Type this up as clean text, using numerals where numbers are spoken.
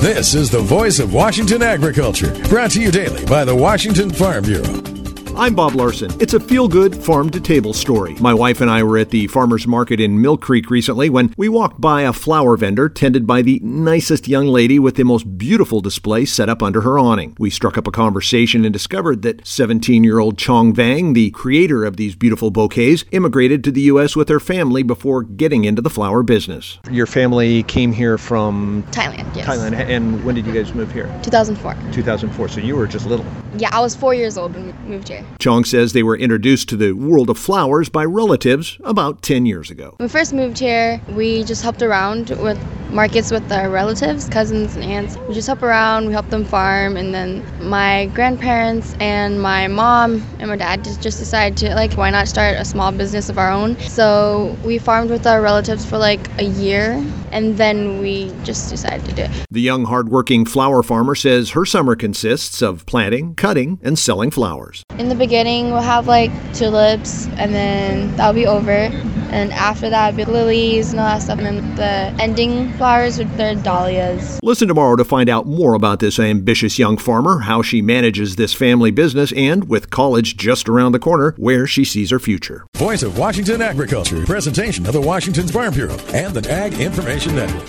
This is the voice of Washington agriculture, brought to you daily by the Washington Farm Bureau. I'm Bob Larson. It's a feel-good farm-to-table story. My wife and I were at the farmer's market in Mill Creek recently when we walked by a flower vendor tended by the nicest young lady with the most beautiful display set up under her awning. We struck up a conversation and discovered that 17-year-old Chong Vang, the creator of these beautiful bouquets, immigrated to the U.S. with her family before getting into the flower business. Your family came here from Thailand, yes. Thailand. And when did you guys move here? 2004. 2004. So you were just little. Yeah, I was 4 years old when we moved here. Chong says they were introduced to the world of flowers by relatives about 10 years ago. When we first moved here, we just helped around with markets with our relatives, cousins and aunts. We just help around, we help them farm, and then my grandparents and my mom and my dad just decided to, why not start a small business of our own? So we farmed with our relatives for a year, and then we just decided to do it. The young, hardworking flower farmer says her summer consists of planting, cutting, and selling flowers. In the beginning, we'll have tulips, and then that'll be over. And after that, it'll be lilies and all that stuff. And then the ending flowers, they're dahlias. Listen tomorrow to find out more about this ambitious young farmer, how she manages this family business, and, with college just around the corner, where she sees her future. Voice of Washington agriculture, presentation of the Washington Farm Bureau and the Ag Information Network.